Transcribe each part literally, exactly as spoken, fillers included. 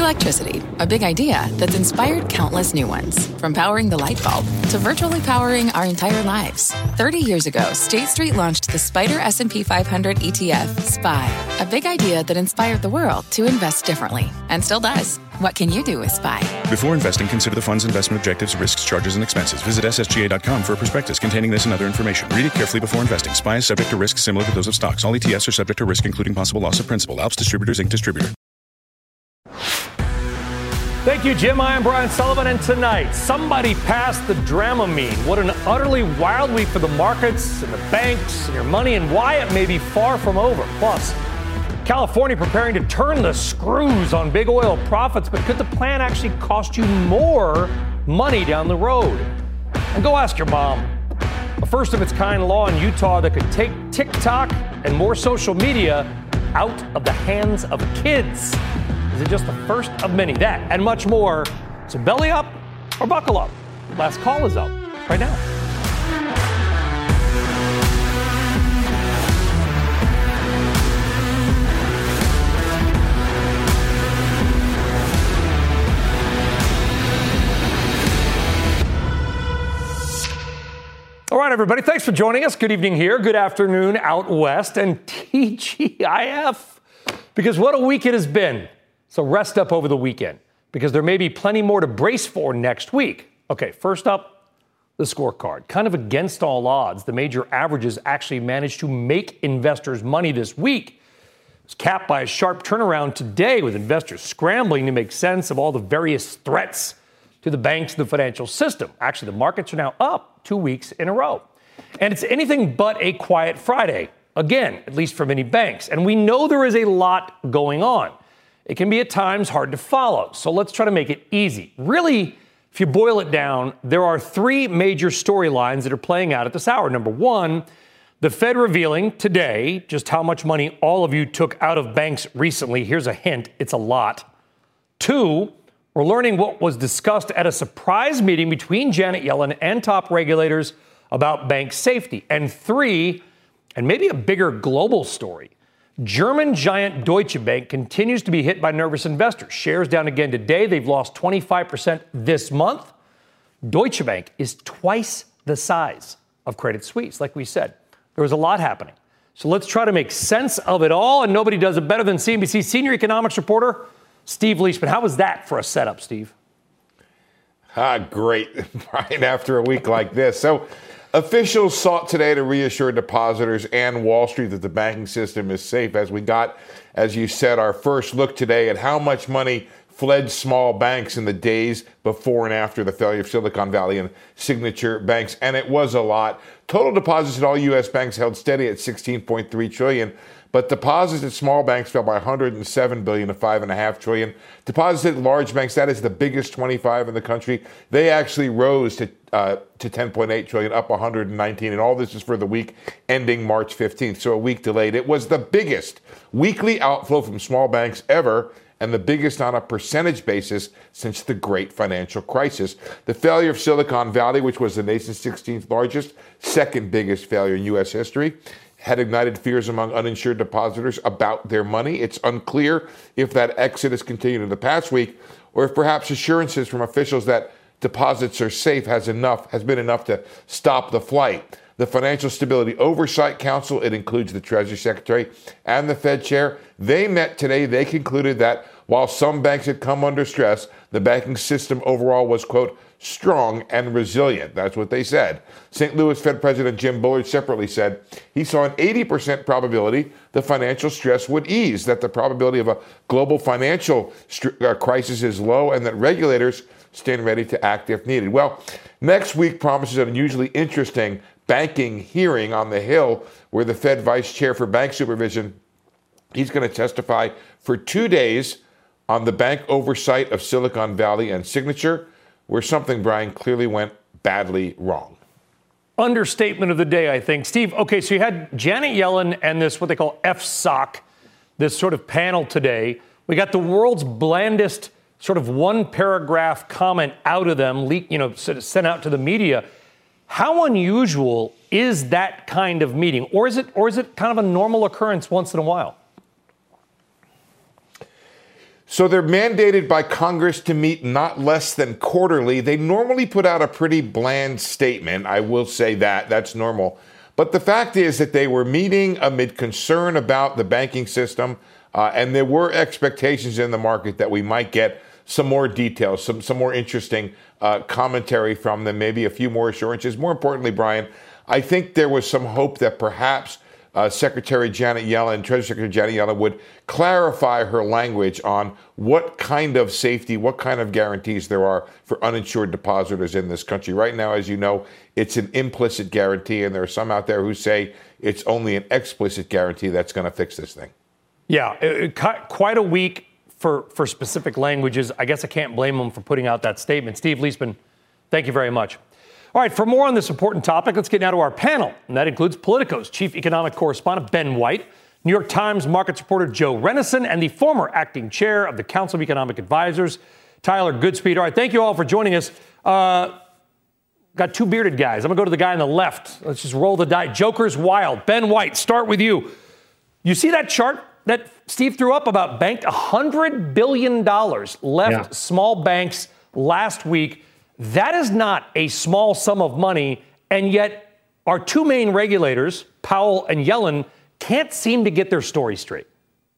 Electricity, a big idea that's inspired countless new ones. From powering the light bulb to virtually powering our entire lives. thirty years ago, State Street launched the Spider S and P five hundred E T F, S P Y, a big idea that inspired the world to invest differently, and still does. What can you do with S P Y? Before investing, consider the fund's investment objectives, risks, charges, and expenses. Visit S S G A dot com for a prospectus containing this and other information. Read it carefully before investing. S P Y is subject to risks similar to those of stocks. All E T Fs are subject to risk, including possible loss of principal. Alps Distributors, Incorporated Distributor. Thank you, Jim. I am Brian Sullivan, and tonight, somebody passed the Dramamine. What an utterly wild week for the markets and the banks and your money, and why it may be far from over. Plus, California preparing to turn the screws on big oil profits, but could the plan actually cost you more money down the road? And go ask your mom. A first-of-its-kind law in Utah that could take TikTok and more social media out of the hands of kids. Is it just the first of many? That and much more. So belly up or buckle up. Last call is up right now. All right, everybody. Thanks for joining us. Good evening here. Good afternoon out west. And T G I F. Because what a week it has been. So rest up over the weekend, because there may be plenty more to brace for next week. Okay, first up, the scorecard. Kind of against all odds, the major averages actually managed to make investors money this week. It was capped by a sharp turnaround today, with investors scrambling to make sense of all the various threats to the banks and the financial system. Actually, the markets are now up two weeks in a row. And it's anything but a quiet Friday, again, at least for many banks. And we know there is a lot going on. It can be at times hard to follow, so let's try to make it easy. Really, if you boil it down, there are three major storylines that are playing out at this hour. Number one, the Fed revealing today just how much money all of you took out of banks recently. Here's a hint, it's a lot. Two, we're learning what was discussed at a surprise meeting between Janet Yellen and top regulators about bank safety. And three, and maybe a bigger global story, German giant Deutsche Bank continues to be hit by nervous investors. Shares down again today. They've lost twenty-five percent this month. Deutsche Bank is twice the size of Credit Suisse. Like we said, there was a lot happening. So let's try to make sense of it all. And nobody does it better than C N B C senior economics reporter Steve Leishman. How was that for a setup, Steve? Ah, great, Brian, after a week like this. So officials sought today to reassure depositors and Wall Street that the banking system is safe, as we got, as you said, our first look today at how much money fled small banks in the days before and after the failure of Silicon Valley and Signature banks, and it was a lot. Total deposits at all U S banks held steady at sixteen point three trillion dollars. But deposits at small banks fell by one hundred seven billion dollars to five point five trillion dollars. Deposits at large banks, that is the biggest twenty-five in the country, they actually rose to uh, to ten point eight trillion dollars, up one hundred nineteen. And all this is for the week ending March fifteenth, so a week delayed. It was the biggest weekly outflow from small banks ever, and the biggest on a percentage basis since the great financial crisis. The failure of Silicon Valley, which was the nation's sixteenth largest, second biggest failure in U S history, had ignited fears among uninsured depositors about their money. It's unclear if that exodus continued in the past week, or if perhaps assurances from officials that deposits are safe has enough has been enough to stop the flight. The Financial Stability Oversight Council, it includes the Treasury Secretary and the Fed chair, they met today. They concluded that while some banks had come under stress, the banking system overall was, quote, strong and resilient. That's what they said. Saint Louis Fed President Jim Bullard separately said he saw an eighty percent probability the financial stress would ease, that the probability of a global financial st- uh, crisis is low, and that regulators stand ready to act if needed. Well, next week promises an unusually interesting banking hearing on the Hill, where the Fed Vice Chair for Bank Supervision, he's going to testify for two days on the bank oversight of Silicon Valley and Signature, where something, Brian, clearly went badly wrong. Understatement of the day, I think. Steve, okay, so you had Janet Yellen and this, what they call F S O C, this sort of panel today. We got the world's blandest sort of one paragraph comment out of them, leak, you know, sort of sent out to the media. How unusual is that kind of meeting? Or is it, or is it kind of a normal occurrence once in a while? So they're mandated by Congress to meet not less than quarterly. They normally put out a pretty bland statement. I will say that. That's normal. But the fact is that they were meeting amid concern about the banking system, uh, and there were expectations in the market that we might get some more details, some, some more interesting uh, commentary from them, maybe a few more assurances. More importantly, Brian, I think there was some hope that perhaps Uh, Secretary Janet Yellen, Treasury Secretary Janet Yellen would clarify her language on what kind of safety, what kind of guarantees there are for uninsured depositors in this country. Right now, as you know, it's an implicit guarantee, and there are some out there who say it's only an explicit guarantee that's going to fix this thing. Yeah, it, it, quite a week for, for specific languages. I guess I can't blame them for putting out that statement. Steve Liesman, thank you very much. All right, for more on this important topic, let's get now to our panel, and that includes Politico's chief economic correspondent, Ben White, New York Times markets reporter Joe Rennison, and the former acting chair of the Council of Economic Advisors, Tyler Goodspeed. All right, thank you all for joining us. Uh, got two bearded guys. I'm going to go to the guy on the left. Let's just roll the die. Joker's wild. Ben White, start with you. You see that chart that Steve threw up about banked one hundred billion dollars left yeah. small banks last week. That is not a small sum of money, and yet our two main regulators, Powell and Yellen, can't seem to get their story straight.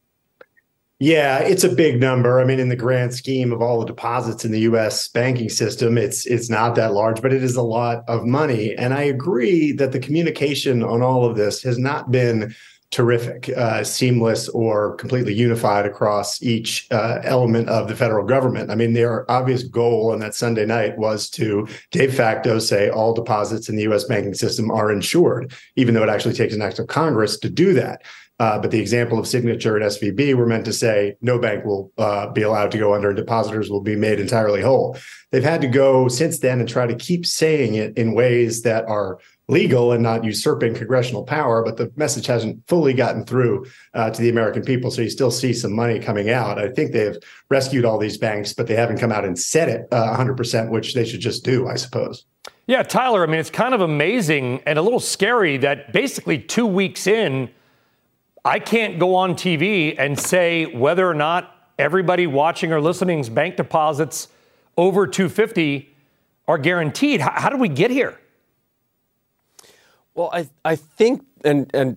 Yeah, it's a big number. I mean, in the grand scheme of all the deposits in the U S banking system, it's it's not that large, but it is a lot of money. And I agree that the communication on all of this has not been terrific, uh, seamless, or completely unified across each uh, element of the federal government. I mean, their obvious goal on that Sunday night was to de facto say all deposits in the U S banking system are insured, even though it actually takes an act of Congress to do that. Uh, but the example of Signature and S V B were meant to say no bank will uh, be allowed to go under and depositors will be made entirely whole. They've had to go since then and try to keep saying it in ways that are legal and not usurping congressional power, but the message hasn't fully gotten through uh, to the American people. So you still see some money coming out. I think they've rescued all these banks, but they haven't come out and said it uh, one hundred percent, which they should just do, I suppose. Yeah, Tyler, I mean, it's kind of amazing and a little scary that basically two weeks in, I can't go on T V and say whether or not everybody watching or listening's bank deposits over two hundred fifty are guaranteed. How, how did we get here? Well, I I think, and and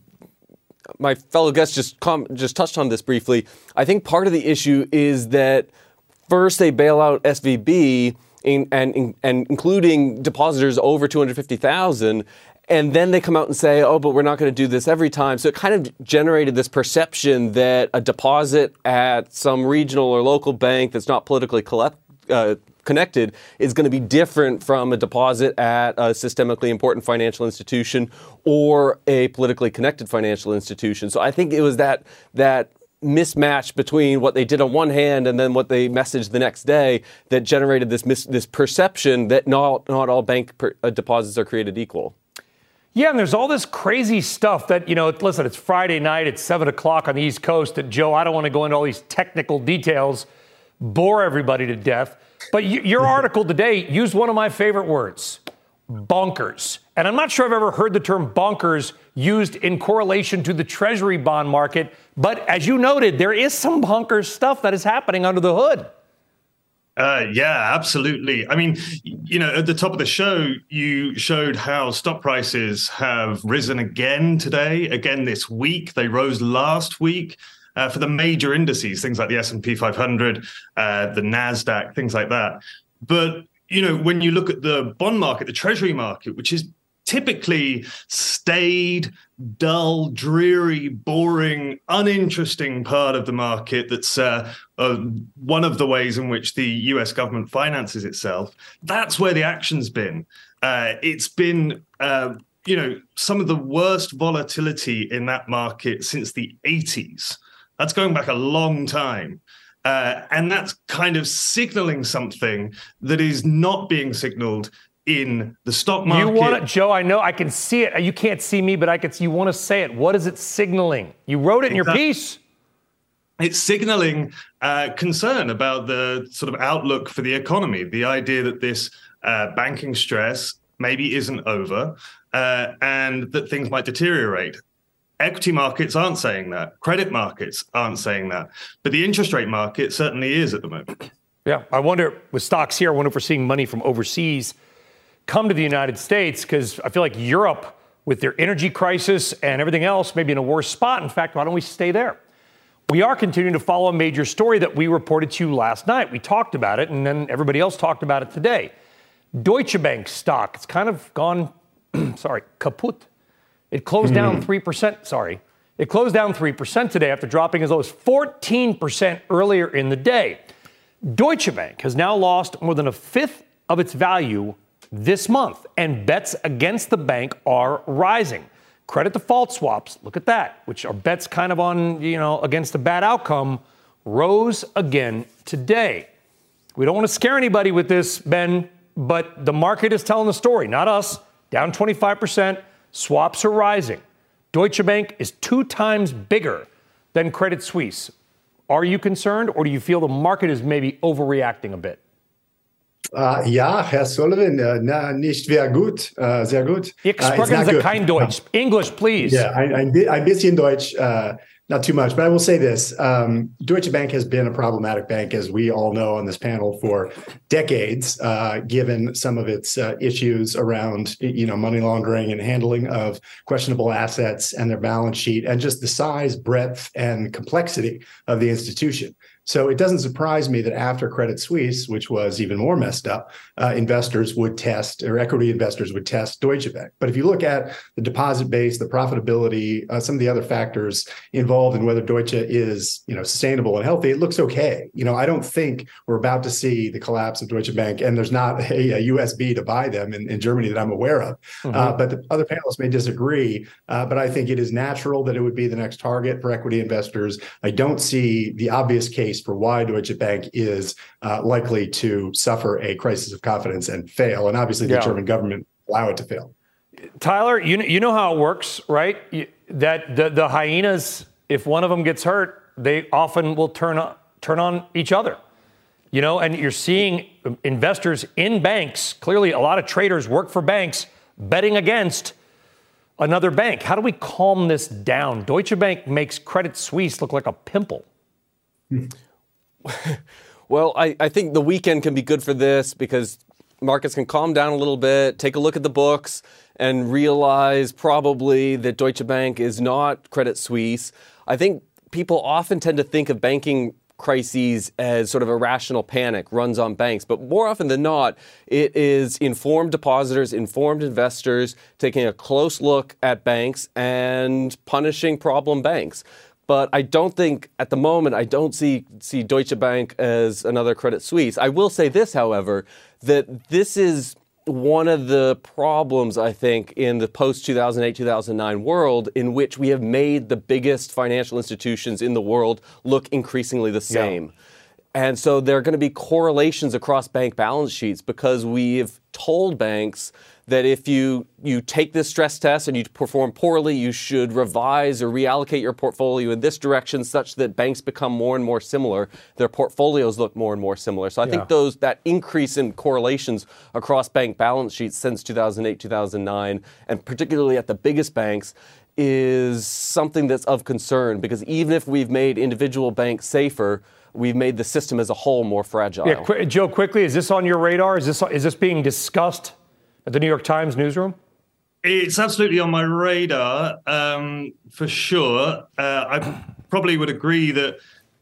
my fellow guests just com- just touched on this briefly. I think part of the issue is that first they bail out S V B in, and in, and including depositors over two hundred fifty thousand, and then they come out and say, oh, but we're not going to do this every time. So it kind of generated this perception that a deposit at some regional or local bank that's not politically collect, uh, connected is going to be different from a deposit at a systemically important financial institution or a politically connected financial institution. So I think it was that that mismatch between what they did on one hand and then what they messaged the next day that generated this mis- this perception that not not all bank per- uh, deposits are created equal. Yeah, and there's all this crazy stuff that, you know, listen, it's Friday night, it's seven o'clock on the East Coast, and Joe, I don't want to go into all these technical details, bore everybody to death. But y- your article today used one of my favorite words, bonkers. And I'm not sure I've ever heard the term bonkers used in correlation to the Treasury bond market. But as you noted, there is some bonkers stuff that is happening under the hood. Uh, yeah, absolutely. I mean, you know, at the top of the show, you showed how stock prices have risen again today, again this week. They rose last week. Uh, for the major indices, things like the S and P five hundred, uh, the NASDAQ, things like that. But, you know, when you look at the bond market, the Treasury market, which is typically staid, dull, dreary, boring, uninteresting part of the market that's uh, uh, one of the ways in which the U S government finances itself, that's where the action's been. Uh, it's been... Uh, you know, some of the worst volatility in that market since the eighties. That's going back a long time. Uh, and that's kind of signaling something that is not being signaled in the stock market. You want to, Joe, I know I can see it. You can't see me, but I can see, you want to say it. What is it signaling? You wrote it in exactly. your piece. It's signaling uh, concern about the sort of outlook for the economy, the idea that this uh, banking stress maybe isn't over uh, and that things might deteriorate. Equity markets aren't saying that. Credit markets aren't saying that. But the interest rate market certainly is at the moment. Yeah, I wonder, with stocks here, I wonder if we're seeing money from overseas come to the United States, because I feel like Europe, with their energy crisis and everything else, may be in a worse spot. In fact, why don't we stay there? We are continuing to follow a major story that we reported to you last night. We talked about it, and then everybody else talked about it today. Deutsche Bank stock, it's kind of gone, sorry, kaput. It closed mm-hmm. down three percent, sorry. It closed down three percent today after dropping as low as fourteen percent earlier in the day. Deutsche Bank has now lost more than a fifth of its value this month, and bets against the bank are rising. Credit default swaps, look at that, which are bets kind of on, you know, against a bad outcome, rose again today. We don't want to scare anybody with this, Ben, but the market is telling the story, not us. Down twenty-five percent, swaps are rising. Deutsche Bank is two times bigger than Credit Suisse. Are you concerned, or do you feel the market is maybe overreacting a bit? Uh, ja, Herr Sullivan, uh, na, nicht sehr gut, uh, sehr gut. Ich spreche uh, kein Deutsch. English, please. Yeah, ein, ein, ein bisschen Deutsch, uh, not too much, but I will say this. Um, Deutsche Bank has been a problematic bank, as we all know on this panel, for decades, uh, given some of its uh, issues around, you know, money laundering and handling of questionable assets and their balance sheet, and just the size, breadth, and complexity of the institution. So it doesn't surprise me that after Credit Suisse, which was even more messed up, uh, investors would test, or equity investors would test Deutsche Bank. But if you look at the deposit base, the profitability, uh, some of the other factors involved in whether Deutsche is, you know, sustainable and healthy, it looks okay. You know, I don't think we're about to see the collapse of Deutsche Bank, and there's not a, a U S B to buy them in, in Germany that I'm aware of. Mm-hmm. Uh, but the other panelists may disagree. Uh, but I think it is natural that it would be the next target for equity investors. I don't see the obvious case for why Deutsche Bank is uh, likely to suffer a crisis of confidence and fail. And obviously the yeah. German government allow it to fail. Tyler, you, you know how it works, right? You, that the, the hyenas, if one of them gets hurt, they often will turn on, turn on each other. You know, and you're seeing investors in banks, clearly a lot of traders work for banks, betting against another bank. How do we calm this down? Deutsche Bank makes Credit Suisse look like a pimple. Well, I, I think the weekend can be good for this because markets can calm down a little bit, take a look at the books, and realize probably that Deutsche Bank is not Credit Suisse. I think people often tend to think of banking crises as sort of irrational panic runs on banks. But more often than not, it is informed depositors, informed investors taking a close look at banks and punishing problem banks. But I don't think, at the moment, I don't see see Deutsche Bank as another Credit Suisse. I will say this, however, that this is one of the problems, I think, in the post-two thousand eight, two thousand nine world, in which we have made the biggest financial institutions in the world look increasingly the same. Yeah. And so there are going to be correlations across bank balance sheets because we've told banks that if you, you take this stress test and you perform poorly, you should revise or reallocate your portfolio in this direction such that banks become more and more similar. Their portfolios look more and more similar. So I yeah. think those that increase in correlations across bank balance sheets since two thousand eight, two thousand nine, and particularly at the biggest banks, is something that's of concern because even if we've made individual banks safer, we've made the system as a whole more fragile. Yeah, qu- Joe, quickly, is this on your radar? Is this is this being discussed at the New York Times newsroom? It's absolutely on my radar, um, for sure. Uh, I probably would agree that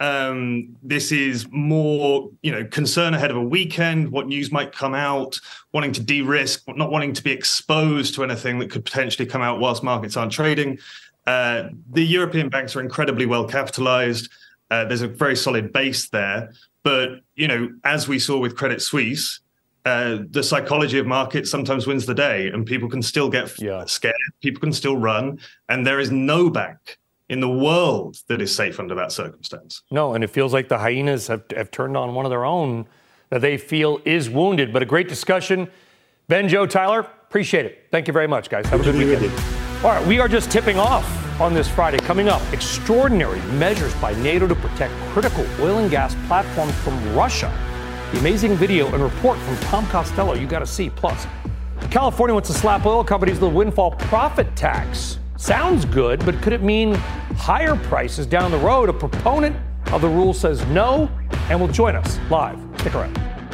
um, this is more, you know, concern ahead of a weekend, what news might come out, wanting to de-risk, not wanting to be exposed to anything that could potentially come out whilst markets aren't trading. Uh, the European banks are incredibly well capitalized. Uh, there's a very solid base there. But, you know, as we saw with Credit Suisse, uh, the psychology of markets sometimes wins the day and people can still get yeah. scared. People can still run. And there is no bank in the world that is safe under that circumstance. No, and it feels like the hyenas have, have turned on one of their own that they feel is wounded. But a great discussion. Ben, Joe, Tyler, appreciate it. Thank you very much, guys. Have a good weekend. All right, we are just tipping off on this Friday. Coming up, extraordinary measures by NATO to protect critical oil and gas platforms from Russia. The amazing video and report from Tom Costello you got to see. Plus, California wants to slap oil companies with a windfall profit tax. Sounds good, but could it mean higher prices down the road? A proponent of the rule says no and will join us live. Stick around.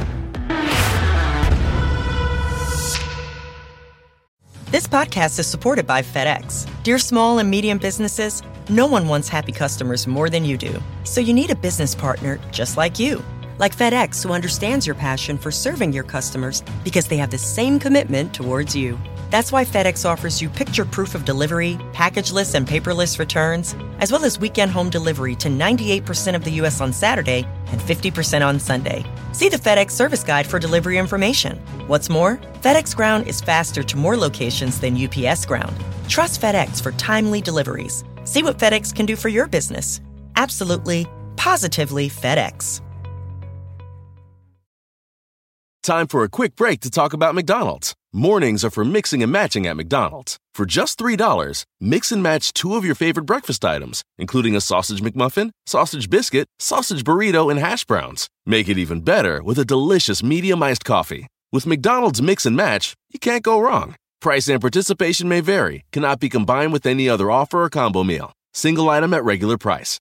This podcast is supported by FedEx. Dear small and medium businesses, no one wants happy customers more than you do. So you need a business partner just like you. Like FedEx, who understands your passion for serving your customers because they have the same commitment towards you. That's why FedEx offers you picture proof of delivery, packageless and paperless returns, as well as weekend home delivery to ninety-eight percent of the U S on Saturday and fifty percent on Sunday. See the FedEx service guide for delivery information. What's more, FedEx Ground is faster to more locations than U P S Ground. Trust FedEx for timely deliveries. See what FedEx can do for your business. Absolutely, positively FedEx. Time for a quick break to talk about McDonald's. Mornings are for mixing and matching at McDonald's. For just three dollars, mix and match two of your favorite breakfast items, including a sausage McMuffin, sausage biscuit, sausage burrito, and hash browns. Make it even better with a delicious medium iced coffee. With McDonald's Mix and Match, you can't go wrong. Price and participation may vary, cannot be combined with any other offer or combo meal. Single item at regular price.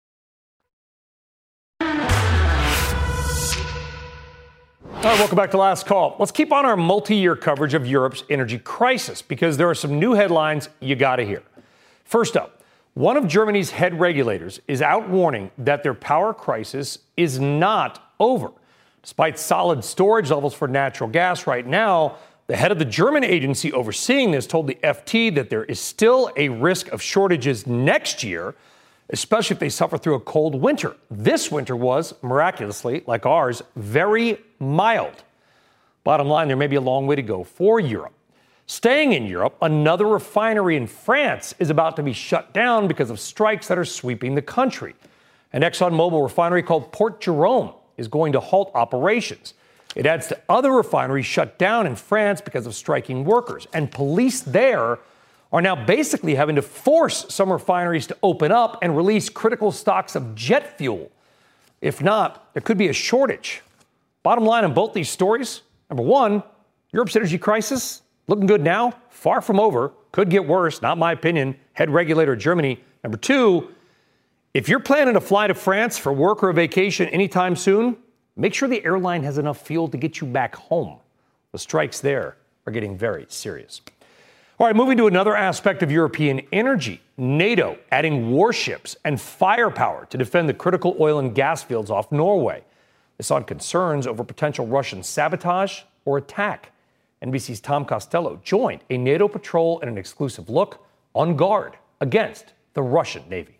All right, welcome back to Last Call. Let's keep on our multi-year coverage of Europe's energy crisis because there are some new headlines you got to hear. First up, one of Germany's head regulators is out warning that their power crisis is not over. Despite solid storage levels for natural gas right now, the head of the German agency overseeing this told the F T that there is still a risk of shortages next year, especially if they suffer through a cold winter. This winter was, miraculously, like ours, very mild. Bottom line, there may be a long way to go for Europe. Staying in Europe, another refinery in France is about to be shut down because of strikes that are sweeping the country. An ExxonMobil refinery called Port Jerome is going to halt operations. It adds to other refineries shut down in France because of striking workers. And police there are now basically having to force some refineries to open up and release critical stocks of jet fuel. If not, there could be a shortage. Bottom line on both these stories, number one, Europe's energy crisis, looking good now, far from over, could get worse, not my opinion, head regulator Germany. Number two, if you're planning to fly to France for work or a vacation anytime soon, make sure the airline has enough fuel to get you back home. The strikes there are getting very serious. All right, moving to another aspect of European energy, NATO adding warships and firepower to defend the critical oil and gas fields off Norway. This on concerns over potential Russian sabotage or attack. N B C's Tom Costello joined a NATO patrol in an exclusive look on guard against the Russian Navy.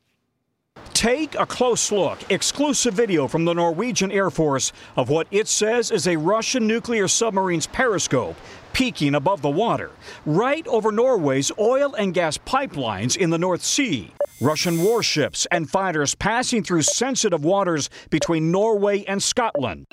Take a close look. Exclusive video from the Norwegian Air Force of what it says is a Russian nuclear submarine's periscope peeking above the water, right over Norway's oil and gas pipelines in the North Sea. Russian warships and fighters passing through sensitive waters between Norway and Scotland.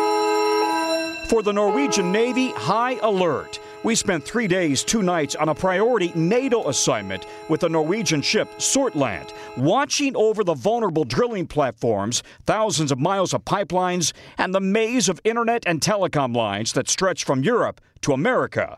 For the Norwegian Navy, high alert. We spent three days, two nights on a priority NATO assignment with the Norwegian ship Sortland, watching over the vulnerable drilling platforms, thousands of miles of pipelines, and the maze of internet and telecom lines that stretch from Europe to America.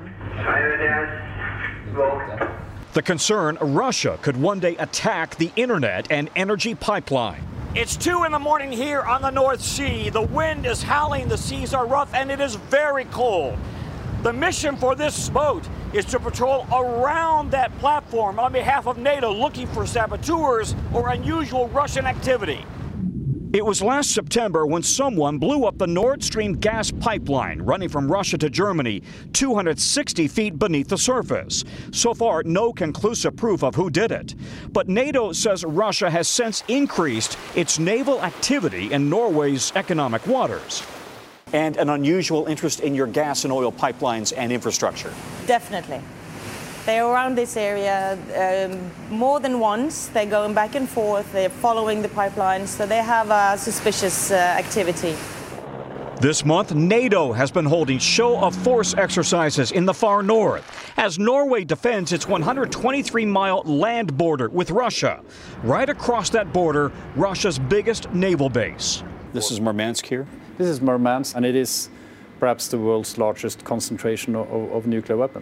The concern, Russia could one day attack the internet and energy pipeline. It's two in the morning here on the North Sea. The wind is howling, the seas are rough, and it is very cold. The mission for this boat is to patrol around that platform on behalf of NATO, looking for saboteurs or unusual Russian activity. It was last September when someone blew up the Nord Stream gas pipeline running from Russia to Germany, two hundred sixty feet beneath the surface. So far, no conclusive proof of who did it. But NATO says Russia has since increased its naval activity in Norway's economic waters. And an unusual interest in your gas and oil pipelines and infrastructure. Definitely. They're around this area um, more than once. They're going back and forth. They're following the pipelines. So they have a suspicious uh, activity. This month, NATO has been holding show of force exercises in the far north as Norway defends its one hundred twenty-three mile land border with Russia. Right across that border, Russia's biggest naval base. This is Murmansk here. This is Murmansk, and it is perhaps the world's largest concentration of, of nuclear weapons.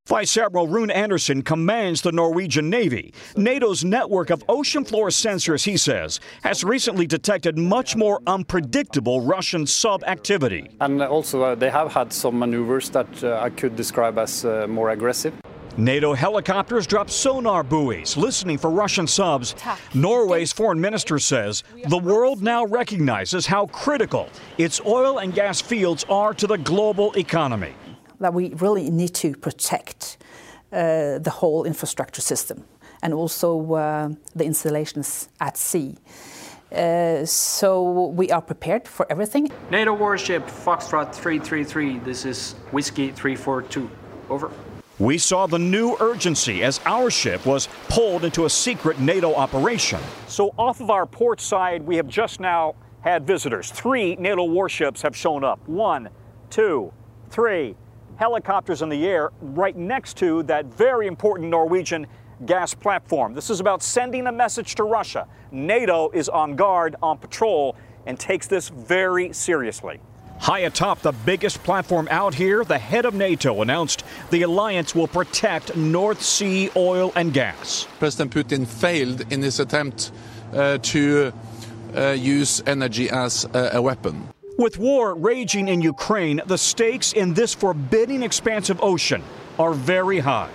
Vice Admiral Rune Andersen commands the Norwegian Navy. NATO's network of ocean floor sensors, he says, has recently detected much more unpredictable Russian sub-activity. And also uh, they have had some maneuvers that uh, I could describe as uh, more aggressive. NATO helicopters drop sonar buoys, listening for Russian subs. Norway's foreign minister says the world now recognizes how critical its oil and gas fields are to the global economy. That we really need to protect uh, the whole infrastructure system and also uh, the installations at sea. Uh, so we are prepared for everything. NATO warship Foxtrot three three three, this is Whiskey three four two, over. We saw the new urgency as our ship was pulled into a secret NATO operation. So off of our port side, we have just now had visitors. Three NATO warships have shown up. One, two, three. Helicopters in the air right next to that very important Norwegian gas platform. This is about sending a message to Russia. NATO is on guard, on patrol, and takes this very seriously. High atop the biggest platform out here, the head of NATO announced the alliance will protect North Sea oil and gas. President Putin failed in his attempt uh, to uh, use energy as a, a weapon. With war raging in Ukraine, the stakes in this forbidding expanse of ocean are very high.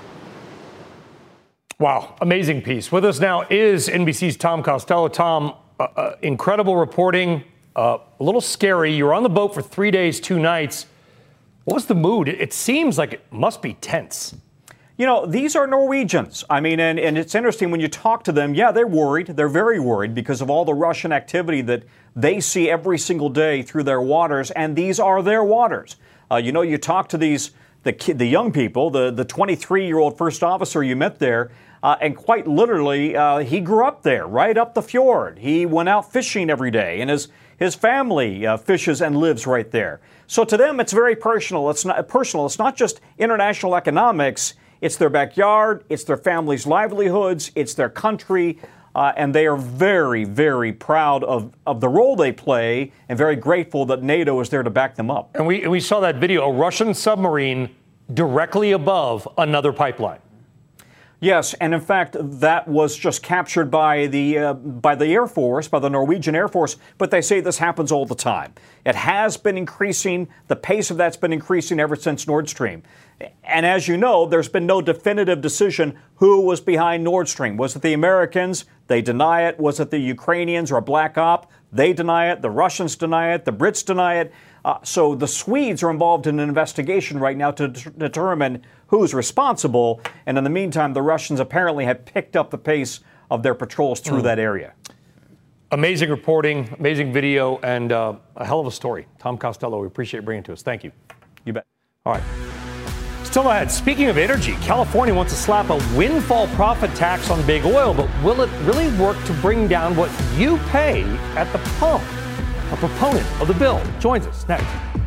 Wow, amazing piece. With us now is N B C's Tom Costello. Tom, uh, uh, incredible reporting, uh, a little scary. You were on the boat for three days, two nights. What was the mood? It, it seems like it must be tense. You know, these are Norwegians. I mean, and, and it's interesting when you talk to them, yeah, they're worried. They're very worried because of all the Russian activity that they see every single day through their waters, and these are their waters. Uh, you know, you talk to these, the kid, the young people, the, the twenty-three-year-old first officer you met there, uh, and quite literally, uh, he grew up there, right up the fjord. He went out fishing every day, and his, his family uh, fishes and lives right there. So to them, it's very personal. It's not personal. It's not just international economics. It's their backyard, it's their family's livelihoods, it's their country, uh, and they are very, very proud of, of the role they play and very grateful that NATO is there to back them up. And we, and we saw that video, a Russian submarine directly above another pipeline. Yes, and in fact, that was just captured by the uh, by the Air Force, by the Norwegian Air Force, but they say this happens all the time. It has been increasing, the pace of that's been increasing ever since Nord Stream. And as you know, there's been no definitive decision who was behind Nord Stream. Was it the Americans? They deny it. Was it the Ukrainians or a black op? They deny it. The Russians deny it. The Brits deny it. Uh, so the Swedes are involved in an investigation right now to d- determine who's responsible. And in the meantime, the Russians apparently have picked up the pace of their patrols through mm. that area. Amazing reporting, amazing video, and uh, a hell of a story. Tom Costello, we appreciate bringing it to us. Thank you. You bet. All right. Still ahead, speaking of energy, California wants to slap a windfall profit tax on big oil, but will it really work to bring down what you pay at the pump? A proponent of the bill joins us next.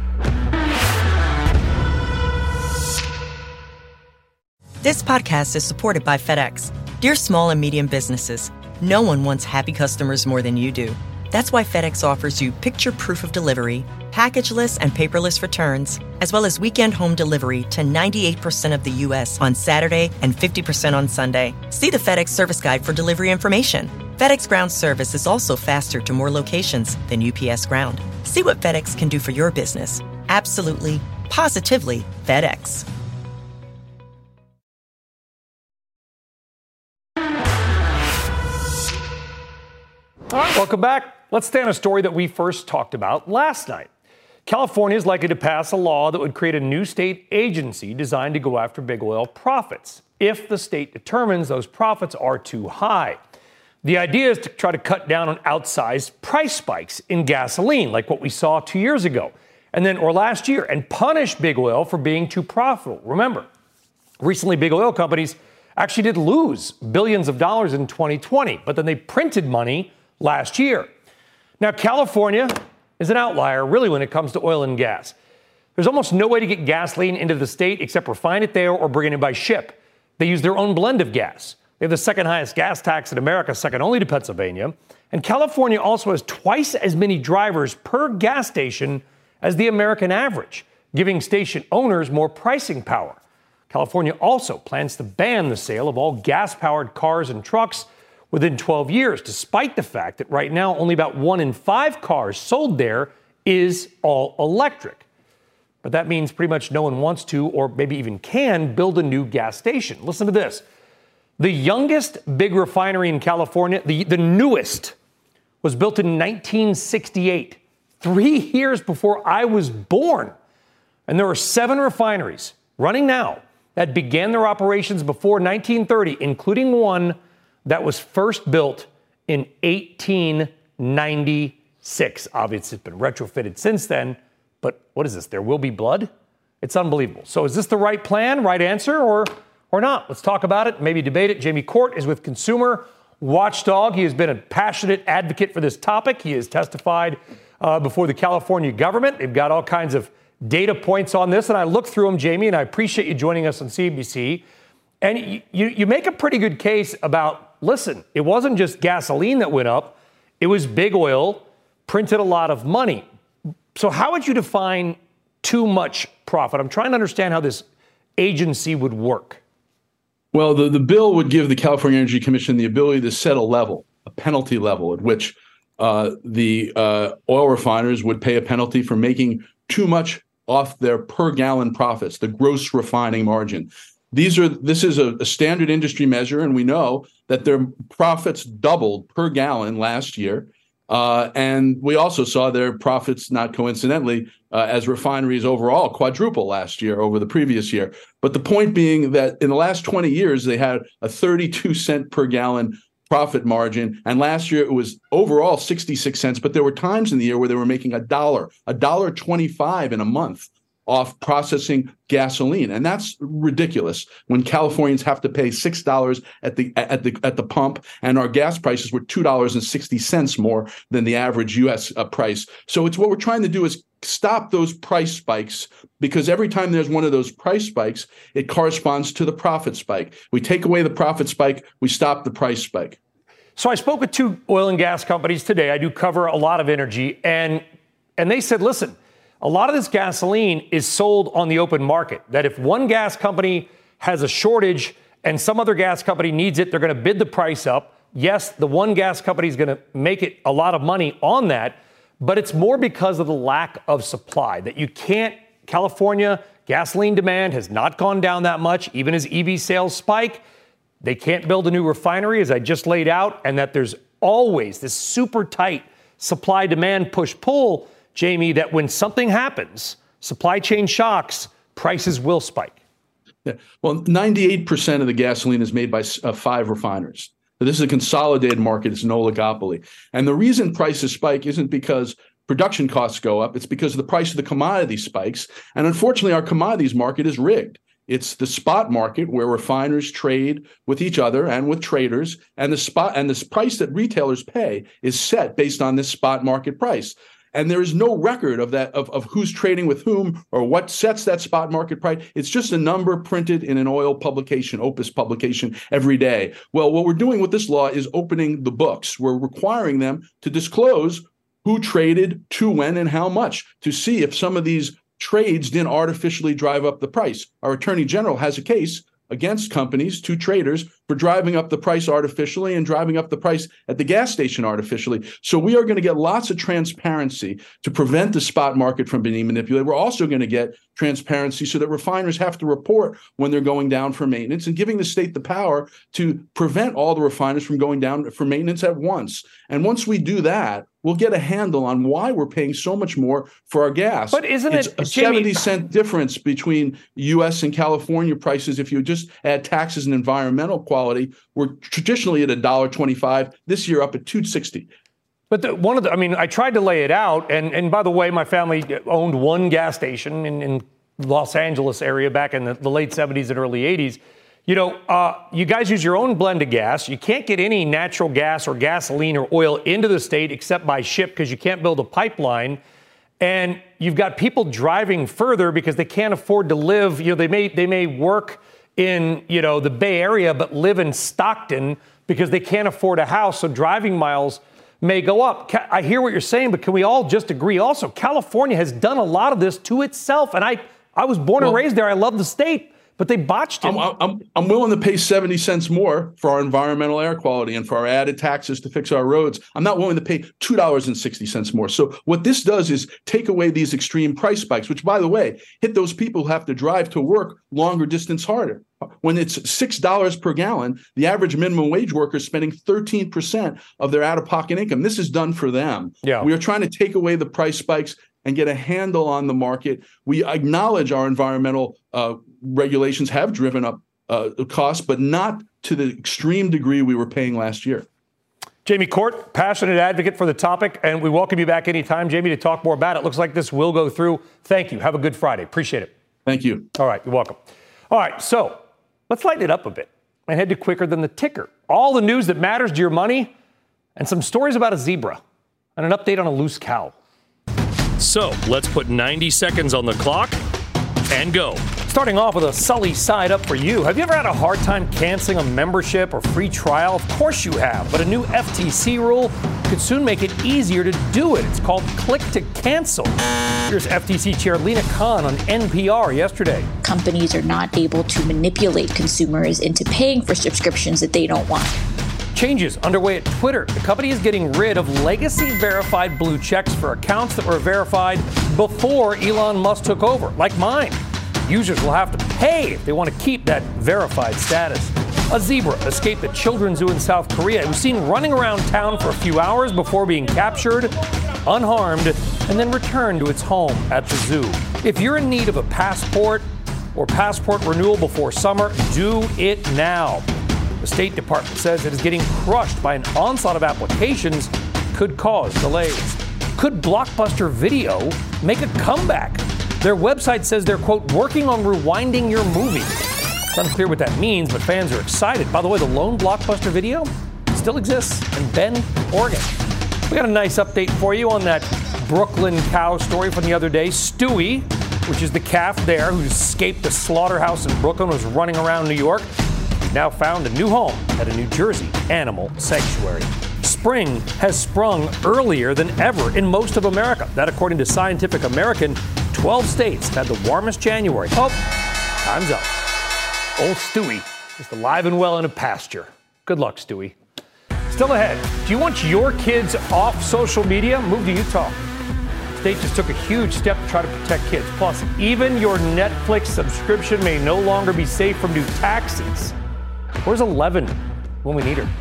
This podcast is supported by FedEx. Dear small and medium businesses, no one wants happy customers more than you do. That's why FedEx offers you picture proof of delivery, packageless and paperless returns, as well as weekend home delivery to ninety-eight percent of the U S on Saturday and fifty percent on Sunday. See the FedEx service guide for delivery information. FedEx Ground service is also faster to more locations than U P S Ground. See what FedEx can do for your business. Absolutely, positively FedEx. All right, welcome back. Let's stay on a story that we first talked about last night. California is likely to pass a law that would create a new state agency designed to go after big oil profits if the state determines those profits are too high. The idea is to try to cut down on outsized price spikes in gasoline, like what we saw two years ago, and then or last year, and punish big oil for being too profitable. Remember, recently big oil companies actually did lose billions of dollars in twenty twenty, but then they printed money last year. Now, California is an outlier, really, when it comes to oil and gas. There's almost no way to get gasoline into the state except refine it there or bring it in by ship. They use their own blend of gas. They have the second highest gas tax in America, second only to Pennsylvania. And California also has twice as many drivers per gas station as the American average, giving station owners more pricing power. California also plans to ban the sale of all gas-powered cars and trucks within twelve years, despite the fact that right now only about one in five cars sold there is all electric. But that means pretty much no one wants to, or maybe even can, build a new gas station. Listen to this. The youngest big refinery in California, the, the newest, was built in nineteen sixty-eight, three years before I was born. And there are seven refineries running now that began their operations before nineteen thirty, including one that was first built in eighteen ninety-six. Obviously, it's been retrofitted since then, but what is this? There will be blood? It's unbelievable. So is this the right plan, right answer, or, or not? Let's talk about it, maybe debate it. Jamie Court is with Consumer Watchdog. He has been a passionate advocate for this topic. He has testified uh, before the California government. They've got all kinds of data points on this, and I looked through them, Jamie, and I appreciate you joining us on C N B C. And you, you, you make a pretty good case about, listen, it wasn't just gasoline that went up. It was big oil, printed a lot of money. So how would you define too much profit? I'm trying to understand how this agency would work. Well, the, the bill would give the California Energy Commission the ability to set a level, a penalty level, at which uh, the uh, oil refiners would pay a penalty for making too much off their per gallon profits, the gross refining margin. These are this is a, a standard industry measure, and we know that their profits doubled per gallon last year. Uh, and we also saw their profits, not coincidentally, uh, as refineries overall quadruple last year over the previous year. But the point being that in the last twenty years, they had a thirty-two cent per gallon profit margin. And last year it was overall sixty-six cents. But there were times in the year where they were making a dollar, a dollar twenty-five in a month off processing gasoline. And that's ridiculous when Californians have to pay six dollars at the at the at the pump, and our gas prices were two dollars and sixty cents more than the average U S uh, price. So it's what we're trying to do is stop those price spikes, because every time there's one of those price spikes, it corresponds to the profit spike. We take away the profit spike, we stop the price spike. So I spoke with two oil and gas companies today. I do cover a lot of energy, and and they said, listen, a lot of this gasoline is sold on the open market, that if one gas company has a shortage and some other gas company needs it, they're going to bid the price up. Yes, the one gas company is going to make it a lot of money on that, but it's more because of the lack of supply, that you can't, California gasoline demand has not gone down that much, even as E V sales spike. They can't build a new refinery, as I just laid out, and that there's always this super tight supply-demand push-pull, Jamie, that when something happens, supply chain shocks, prices will spike. Yeah. Well, ninety-eight percent of the gasoline is made by uh, five refiners. So this is a consolidated market. It's an oligopoly. And the reason prices spike isn't because production costs go up. It's because the price of the commodity spikes. And unfortunately, our commodities market is rigged. It's the spot market where refiners trade with each other and with traders. And the spot and the price that retailers pay is set based on this spot market price. And there is no record of that, of, of who's trading with whom or what sets that spot market price. It's just a number printed in an oil publication, Opus publication, every day. Well, what we're doing with this law is opening the books. We're requiring them to disclose who traded, to when, and how much, to see if some of these trades didn't artificially drive up the price. Our Attorney General has a case against companies, two traders, for driving up the price artificially and driving up the price at the gas station artificially. So we are going to get lots of transparency to prevent the spot market from being manipulated. We're also going to get transparency so that refiners have to report when they're going down for maintenance, and giving the state the power to prevent all the refiners from going down for maintenance at once. And once we do that, we'll get a handle on why we're paying so much more for our gas. But isn't it's it a Jamie, seventy cent difference between U S and California prices? If you just add taxes and environmental quality, we're traditionally at a dollar twenty-five. This year up at two sixty. But the, one of the, I mean, I tried to lay it out. And, and by the way, my family owned one gas station in, in Los Angeles area back in the, the late seventies and early eighties. You know, uh, you guys use your own blend of gas. You can't get any natural gas or gasoline or oil into the state except by ship, because you can't build a pipeline. And you've got people driving further because they can't afford to live. You know, they may they may work in, you know, the Bay Area, but live in Stockton because they can't afford a house. So driving miles may go up. I hear what you're saying, but can we all just agree also, California has done a lot of this to itself. And I, I was born well, and raised there. I love the state. but they botched it. I'm, I'm, I'm willing to pay seventy cents more for our environmental air quality and for our added taxes to fix our roads. I'm not willing to pay two dollars and sixty cents more. So what this does is take away these extreme price spikes, which, by the way, hit those people who have to drive to work longer distance harder. When it's six dollars per gallon, the average minimum wage worker is spending thirteen percent of their out-of-pocket income. This is done for them. Yeah. We are trying to take away the price spikes and get a handle on the market. We acknowledge our environmental uh, regulations have driven up uh, costs, but not to the extreme degree we were paying last year. Jamie Court, passionate advocate for the topic, and we welcome you back anytime, Jamie, to talk more about it. Looks like this will go through. Thank you. Have a good Friday. Appreciate it. Thank you. All right, you're welcome. All right, so let's lighten it up a bit and head to Quicker Than the Ticker. All the news that matters to your money and some stories about a zebra and an update on a loose cow. So let's put ninety seconds on the clock and go. Starting off with a Sully side up for you. Have you ever had a hard time canceling a membership or free trial? Of course you have, but a new F T C rule could soon make it easier to do it. It's called Click to Cancel. Here's F T C Chair Lina Khan on N P R yesterday. Companies are not able to manipulate consumers into paying for subscriptions that they don't want. Changes underway at Twitter. The company is getting rid of legacy verified blue checks for accounts that were verified before Elon Musk took over, like mine. Users will have to pay if they want to keep that verified status. A zebra escaped the children's zoo in South Korea. It was seen running around town for a few hours before being captured, unharmed, and then returned to its home at the zoo. If you're in need of a passport or passport renewal before summer, do it now. The State Department says it is getting crushed by an onslaught of applications could cause delays. Could Blockbuster Video make a comeback? Their website says they're, quote, working on rewinding your movie. It's unclear what that means, but fans are excited. By the way, the lone Blockbuster Video still exists in Bend, Oregon. We got a nice update for you on that Brooklyn cow story from the other day. Stewie, which is the calf there who escaped the slaughterhouse in Brooklyn, was running around New York. Now found a new home at a New Jersey animal sanctuary. Spring has sprung earlier than ever in most of America. That, according to Scientific American, twelve states had the warmest January. Oh, time's up. Old Stewie is alive and well in a pasture. Good luck, Stewie. Still ahead, do you want your kids off social media? Move to Utah. The state just took a huge step to try to protect kids. Plus, even your Netflix subscription may no longer be safe from new taxes. Where's Eleven when we need her?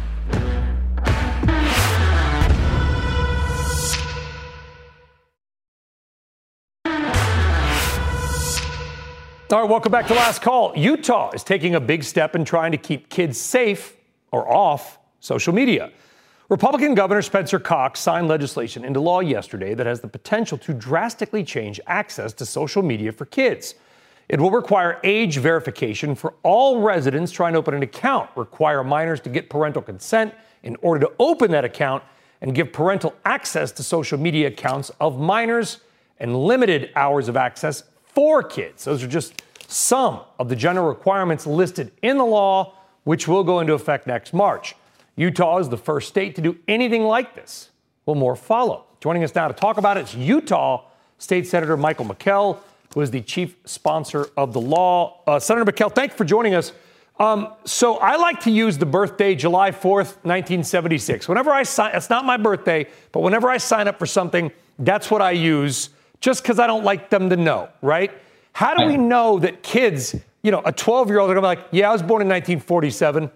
All right, welcome back to Last Call. Utah is taking a big step in trying to keep kids safe or off social media. Republican Governor Spencer Cox signed legislation into law yesterday that has the potential to drastically change access to social media for kids. It will require age verification for all residents trying to open an account, require minors to get parental consent in order to open that account, and give parental access to social media accounts of minors and limited hours of access for kids. Those are just some of the general requirements listed in the law, which will go into effect next March. Utah is the first state to do anything like this. Will more follow? Joining us now to talk about it is Utah State Senator Michael McKell, who is the chief sponsor of the law. Uh, Senator McKell, thanks for joining us. Um, so I like to use the birthday July fourth, nineteen seventy-six. Whenever I sign, it's not my birthday, but whenever I sign up for something, that's what I use, just because I don't like them to know, right? How do we know that kids, you know, a twelve-year-old, are going to be like, yeah, I was born in nineteen forty-seven?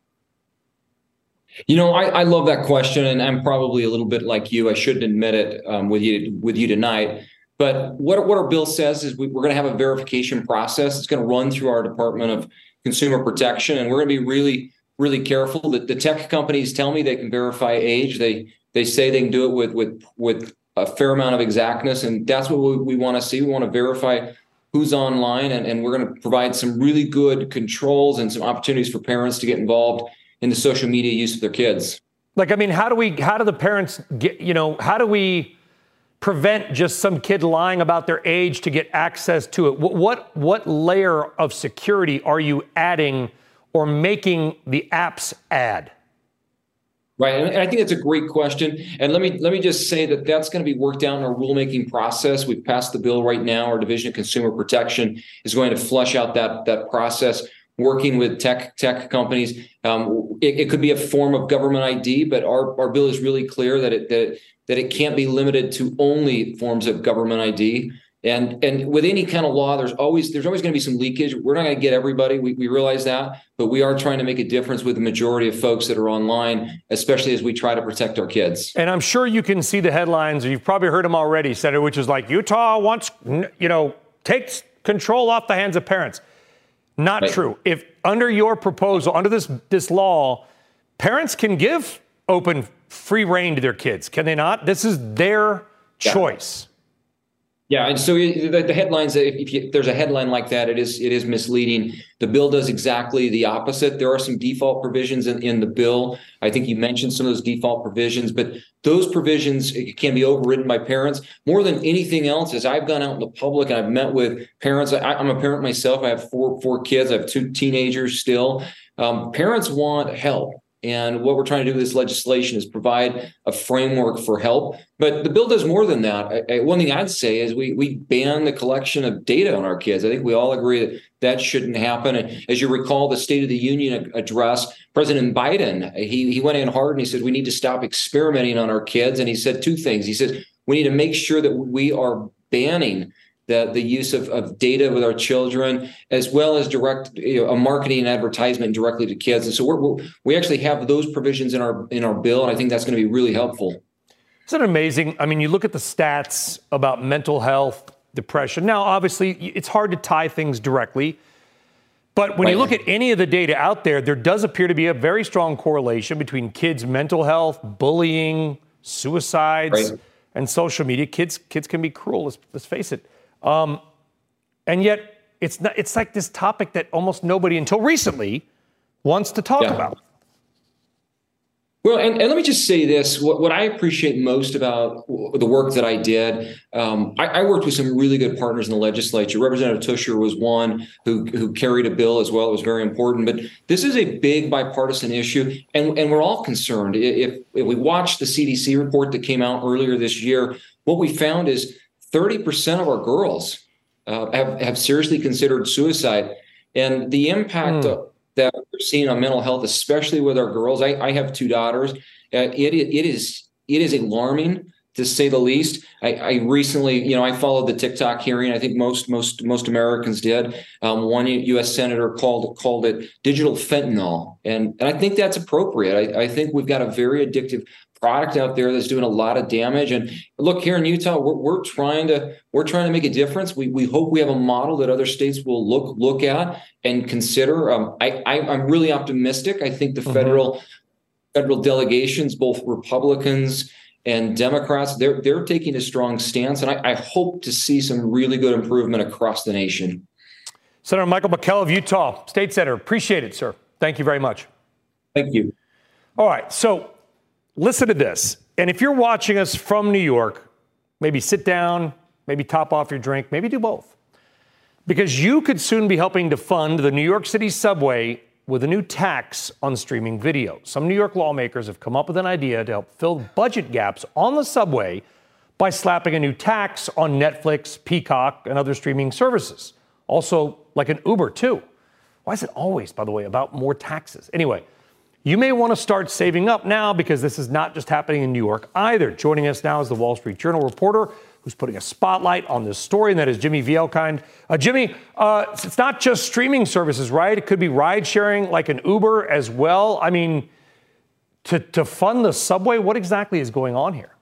You know, I, I love that question, and I'm probably a little bit like you. I shouldn't admit it um, with you with you tonight. But what, what our bill says is we, we're going to have a verification process. It's going to run through our Department of Consumer Protection, and we're going to be really, really careful. That the tech companies tell me they can verify age. They they say they can do it with with with a fair amount of exactness, and that's what we, we want to see. We want to verify who's online, and, and we're going to provide some really good controls and some opportunities for parents to get involved in the social media use of their kids. Like, I mean, how do we, how do the parents get, you know, how do we prevent just some kid lying about their age to get access to it? What, what, what layer of security are you adding or making the apps add? Right, and I think that's a great question. And let me let me just say that that's going to be worked out in our rulemaking process. We've passed the bill right now. Our Division of Consumer Protection is going to flesh out that that process, working with tech tech companies. Um, it, it could be a form of government I D, but our, our bill is really clear that it that that it can't be limited to only forms of government I D. And and with any kind of law, there's always there's always going to be some leakage. We're not going to get everybody. We, we realize that, but we are trying to make a difference with the majority of folks that are online, especially as we try to protect our kids. And I'm sure you can see the headlines, or you've probably heard them already, Senator, which is like Utah wants, you know, takes control off the hands of parents. Not right. true. If under your proposal, under this this law, parents can give open free reign to their kids, can they not? This is their yeah. choice. Yeah, and so the, the headlines, if, if you, there's a headline like that, it is it is misleading. The bill does exactly the opposite. There are some default provisions in, in the bill. I think you mentioned some of those default provisions, but those provisions can be overridden by parents. More than anything else, as I've gone out in the public and I've met with parents, I, I'm a parent myself. I have four four kids. I have two teenagers still. Um, parents want help. And what we're trying to do with this legislation is provide a framework for help. But the bill does more than that. I, I, one thing I'd say is we we ban the collection of data on our kids. I think we all agree that that shouldn't happen. And as you recall, the State of the Union address, President Biden, he, he went in hard and he said, we need to stop experimenting on our kids. And he said two things. He said, we need to make sure that we are banning the, the use of, of data with our children, as well as direct you know, a marketing and advertisement directly to kids. And so we're, we're, we actually have those provisions in our in our bill, and I think that's going to be really helpful. Isn't it amazing? I mean, you look at the stats about mental health, depression. Now, obviously, it's hard to tie things directly. But when right. you look at any of the data out there, there does appear to be a very strong correlation between kids' mental health, bullying, suicides, right. and social media. Kids kids can be cruel, let's, let's face it. Um, and yet it's not, it's like this topic that almost nobody until recently wants to talk yeah. about. Well, and, and let me just say this. What, what I appreciate most about the work that I did, um, I, I worked with some really good partners in the legislature. Representative Tusher was one who, who carried a bill as well. It was very important. But this is a big bipartisan issue, and, and we're all concerned. If, if we watch the C D C report that came out earlier this year, what we found is thirty percent of our girls uh, have, have seriously considered suicide. And the impact mm. of, that we're seeing on mental health, especially with our girls, I, I have two daughters. Uh, it, it is it is alarming, to say the least. I, I recently, you know, I followed the TikTok hearing. I think most most most Americans did. Um, one U S senator called called it digital fentanyl, and and I think that's appropriate. I, I think we've got a very addictive product out there that's doing a lot of damage. And look, here in Utah, we're, we're trying to we're trying to make a difference. We we hope we have a model that other states will look look at and consider. Um, I, I I'm really optimistic. I think the mm-hmm. federal federal delegations, both Republicans and Democrats, they're they're taking a strong stance, and I, I hope to see some really good improvement across the nation. Senator Michael McKell of Utah, State Senator, appreciate it, sir. Thank you very much. Thank you. All right, so listen to this. And if you're watching us from New York, maybe sit down, maybe top off your drink, maybe do both. Because you could soon be helping to fund the New York City subway with a new tax on streaming video. Some New York lawmakers have come up with an idea to help fill budget gaps on the subway by slapping a new tax on Netflix, Peacock, and other streaming services. Also, like an Uber, too. Why is it always, by the way, about more taxes? Anyway, you may want to start saving up now, because this is not just happening in New York either. Joining us now is the Wall Street Journal reporter who's putting a spotlight on this story, and that is Jimmy Vielkind. Uh, Jimmy, uh, it's not just streaming services, right? It could be ride sharing like an Uber as well. I mean, to, to fund the subway, what exactly is going on here?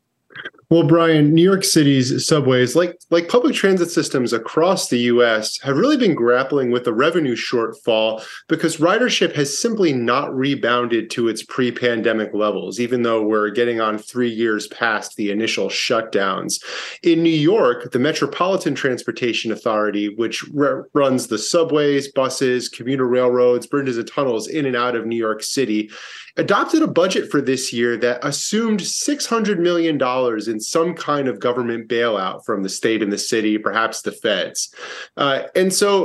Well, Brian, New York City's subways, like like public transit systems across the U S, have really been grappling with a revenue shortfall because ridership has simply not rebounded to its pre-pandemic levels, even though we're getting on three years past the initial shutdowns. In New York, the Metropolitan Transportation Authority, which re- runs the subways, buses, commuter railroads, bridges, and tunnels in and out of New York City, adopted a budget for this year that assumed six hundred million dollars in some kind of government bailout from the state and the city, perhaps the feds. Uh, and so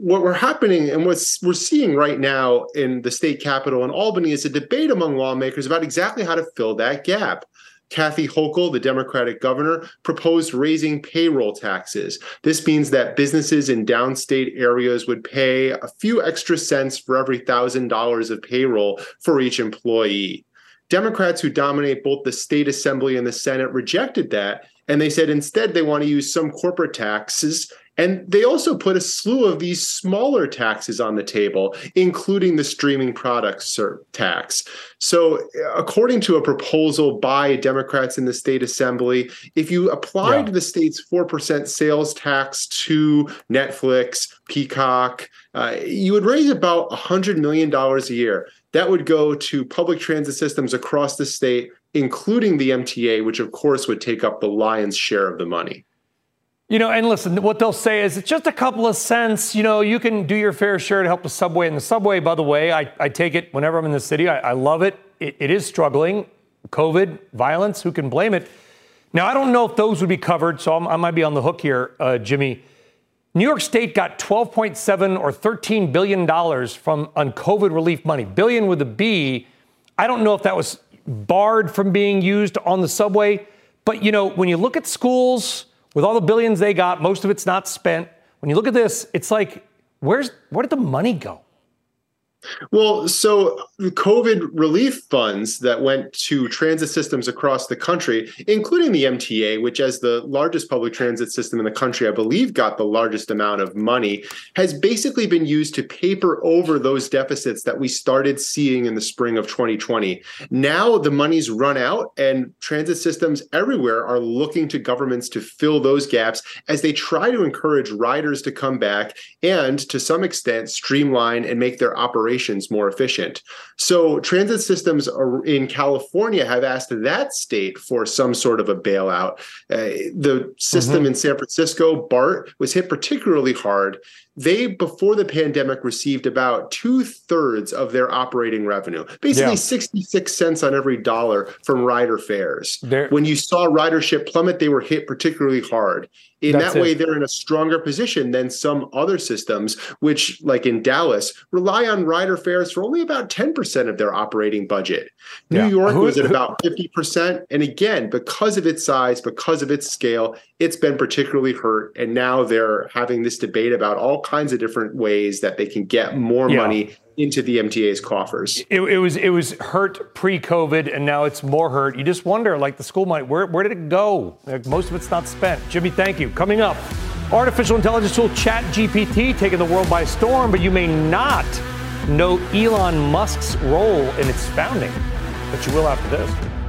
what we're happening and what's we're seeing right now in the state capitol in Albany is a debate among lawmakers about exactly how to fill that gap. Kathy Hochul, the Democratic governor, proposed raising payroll taxes. This means that businesses in downstate areas would pay a few extra cents for every one thousand dollars of payroll for each employee. Democrats who dominate both the state assembly and the Senate rejected that, and they said instead they want to use some corporate taxes. And they also put a slew of these smaller taxes on the table, including the streaming products tax. So according to a proposal by Democrats in the state assembly, if you applied yeah. the state's four percent sales tax to Netflix, Peacock, uh, you would raise about one hundred million dollars a year. That would go to public transit systems across the state, including the M T A, which of course would take up the lion's share of the money. You know, and listen, what they'll say is it's just a couple of cents. You know, you can do your fair share to help the subway. And the subway, by the way, I, I take it whenever I'm in the city. I, I love it. it. It is struggling. COVID, violence, who can blame it? Now, I don't know if those would be covered, so I'm, I might be on the hook here, uh, Jimmy. New York State got twelve point seven or thirteen billion dollars from on COVID relief money. Billion with a B. I don't know if that was barred from being used on the subway. But, you know, when you look at schools, with all the billions they got, most of it's not spent. When you look at this, it's like, where's where did the money go? Well, so the COVID relief funds that went to transit systems across the country, including the M T A, which as the largest public transit system in the country, I believe got the largest amount of money, has basically been used to paper over those deficits that we started seeing in the spring of twenty twenty. Now the money's run out and transit systems everywhere are looking to governments to fill those gaps as they try to encourage riders to come back and to some extent streamline and make their operations more efficient. So transit systems in California have asked that state for some sort of a bailout. Uh, the system mm-hmm. in San Francisco, BART, was hit particularly hard. They, before the pandemic, received about two thirds of their operating revenue, basically yeah. sixty-six cents on every dollar from rider fares. They're, when you saw ridership plummet, they were hit particularly hard. In that way, it. they're in a stronger position than some other systems, which, like in Dallas, rely on rider fares for only about ten percent of their operating budget. Yeah. New York who, was at who, about fifty percent. And again, because of its size, because of its scale, it's been particularly hurt. And now they're having this debate about all kinds of different ways that they can get more yeah. money into the M T A's coffers. It, it was it was hurt pre-COVID, and now it's more hurt. You just wonder, like the school money, where, where did it go? Like, most of it's not spent. Jimmy, thank you. Coming up, artificial intelligence tool ChatGPT taking the world by storm, but you may not know Elon Musk's role in its founding. But you will after this.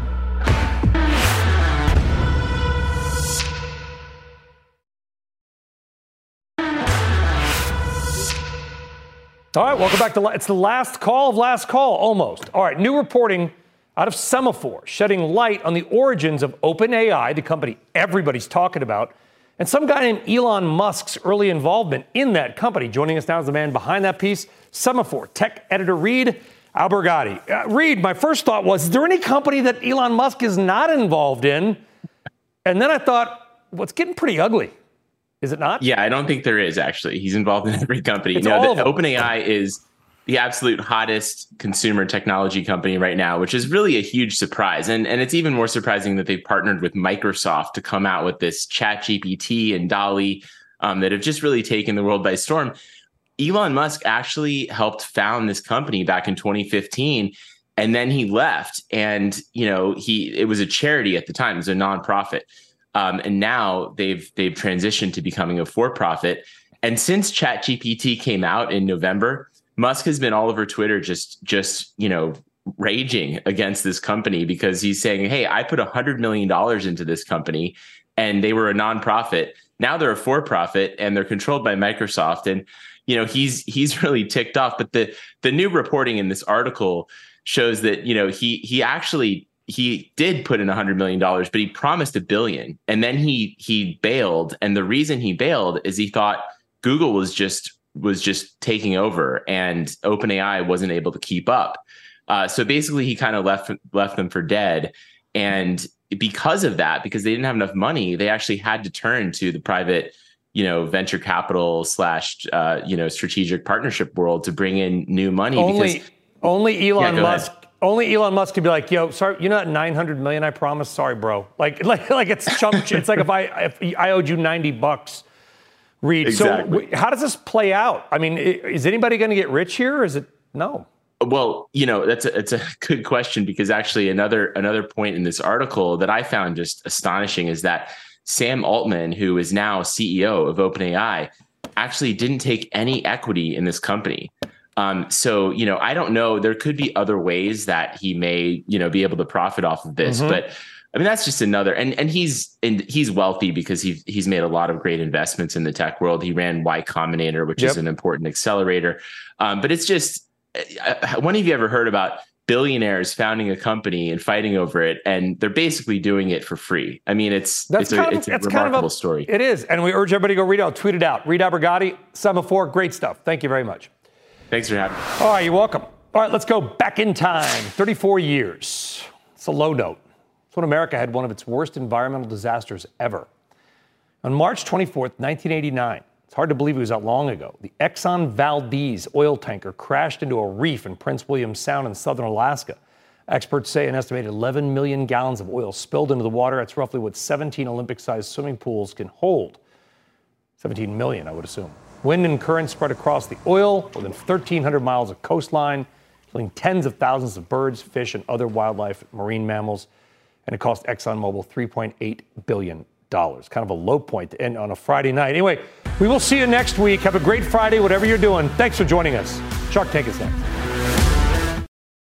All right, welcome back to, it's the last call of last call, almost. All right, new reporting out of Semaphore, shedding light on the origins of OpenAI, the company everybody's talking about, and some guy named Elon Musk's early involvement in that company. Joining us now is the man behind that piece, Semaphore tech editor Reed Albergati. Uh, Reed, my first thought was, is there any company that Elon Musk is not involved in? And then I thought, well, it's getting pretty ugly. Is it not? Yeah, I don't think there is, actually. He's involved in every company. It's no, all the, of them. OpenAI is the absolute hottest consumer technology company right now, which is really a huge surprise. And, and it's even more surprising that they've partnered with Microsoft to come out with this ChatGPT and DALL-E um, that have just really taken the world by storm. Elon Musk actually helped found this company back in twenty fifteen, and then he left. And, you know, he it was a charity at the time. It was a nonprofit. Um, and now they've they've transitioned to becoming a for-profit. And since ChatGPT came out in November, Musk has been all over Twitter just just, you know, raging against this company because he's saying, hey, I put one hundred million dollars into this company and they were a nonprofit. Now they're a for-profit and they're controlled by Microsoft. And, you know, he's he's really ticked off. But the the new reporting in this article shows that, you know, he he actually he did put in one hundred million dollars, but he promised a billion. And then he he bailed. And the reason he bailed is he thought Google was just was just taking over and OpenAI wasn't able to keep up. Uh, so basically, he kind of left left them for dead. And because of that, because they didn't have enough money, they actually had to turn to the private you know, venture capital slash, uh, you know, strategic partnership world to bring in new money. Only, because only Elon yeah, Musk. Ahead. Only Elon Musk could be like, yo, sorry, you know that nine hundred million I promised? Sorry, bro. Like, like, like it's chump. It's like if I if I owed you ninety bucks, Reed. Exactly. So how does this play out? I mean, is anybody going to get rich here? Or is it no? Well, you know, that's a, it's a good question, because actually another another point in this article that I found just astonishing is that Sam Altman, who is now C E O of OpenAI, actually didn't take any equity in this company. Um, so, you know, I don't know. There could be other ways that he may, you know, be able to profit off of this. Mm-hmm. But I mean, that's just another. And and he's and he's wealthy because he he's made a lot of great investments in the tech world. He ran Y Combinator, which yep. is an important accelerator. Um, but it's just, uh, when have you ever heard about billionaires founding a company and fighting over it, and they're basically doing it for free? I mean, it's that's it's kind a, of, it's a it's remarkable kind of a, story. It is, and we urge everybody to go read it. I'll tweet it out. Reed Abrogati, Semaphore, great stuff. Thank you very much. Thanks for having me. All right, you're welcome. All right, let's go back in time. thirty-four years. It's a low note. It's when America had one of its worst environmental disasters ever. On March twenty-fourth, nineteen eighty-nine, it's hard to believe it was that long ago, the Exxon Valdez oil tanker crashed into a reef in Prince William Sound in southern Alaska. Experts say an estimated eleven million gallons of oil spilled into the water. That's roughly what seventeen Olympic-sized swimming pools can hold. seventeen million, I would assume. Wind and current spread across the oil, more than thirteen hundred miles of coastline, killing tens of thousands of birds, fish, and other wildlife, marine mammals. And it cost ExxonMobil three point eight billion dollars. Kind of a low point to end on a Friday night. Anyway, we will see you next week. Have a great Friday, whatever you're doing. Thanks for joining us. Shark Tank is next.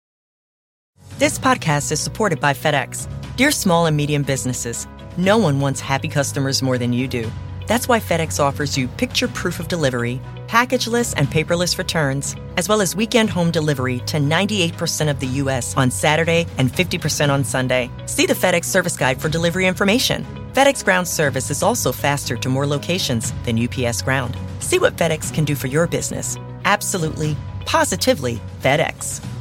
This podcast is supported by FedEx. Dear small and medium businesses, no one wants happy customers more than you do. That's why FedEx offers you picture proof of delivery, packageless and paperless returns, as well as weekend home delivery to ninety-eight percent of the U S on Saturday and fifty percent on Sunday. See the FedEx service guide for delivery information. FedEx Ground service is also faster to more locations than U P S Ground. See what FedEx can do for your business. Absolutely, positively FedEx.